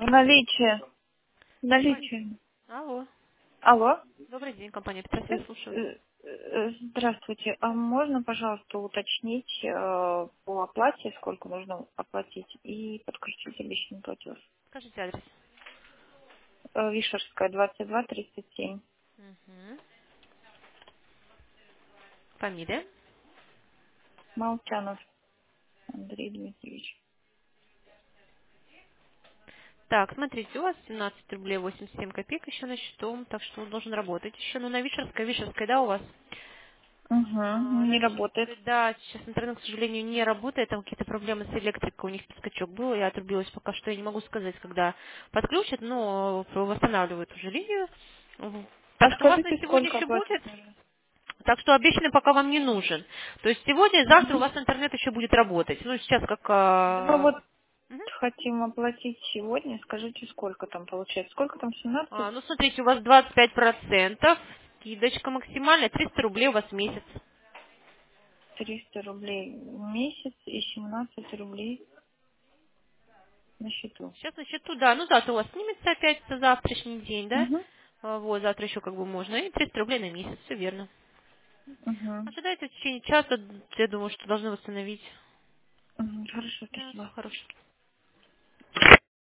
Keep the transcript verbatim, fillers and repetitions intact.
В наличии. В Компания. наличии. Алло. Алло. Добрый день, компания Петросвет, Э, слушаю. э, э, Здравствуйте. А можно, пожалуйста, уточнить э, по оплате, сколько нужно оплатить, и подключить личный платеж? Скажите адрес. Э, Вишерская, двадцать два тридцать семь. Угу. Фамилия. Молчанов Андрей Дмитриевич. Так, смотрите, у вас семнадцать рублей восемьдесят семь копеек еще на счету, так что он должен работать еще. Ну, на Вишерской, Вишерской, да, у вас? Угу. А, на Не работает. Вишерской, да, сейчас интернет, к сожалению, не работает, там какие-то проблемы с электрикой, у них скачок был, я отрубилась пока что, я не могу сказать, когда подключат, но восстанавливают уже линию. В- А Так что у вас на скажите, сегодня сколько еще будет? оплатить нужно? Так что обещанный пока вам не нужен. То есть сегодня и завтра у Мгм. вас интернет еще будет работать. Ну, сейчас как... Да а, вот мгм. хотим оплатить сегодня. Скажите, сколько там получается? Сколько там, семнадцать? А, ну, смотрите, у вас двадцать пять процентов, скидочка максимальная, триста рублей у вас в месяц. Триста рублей в месяц и семнадцать рублей на счету. Сейчас на счету, да, ну завтра у вас снимется опять за завтрашний день, да? Угу. А, Вот, завтра еще как бы можно. И триста рублей на месяц, все верно. Угу. Ожидайте в течение часа, я думаю, что должны восстановить. Мгм. Хорошо, Да, спасибо. все хорошо.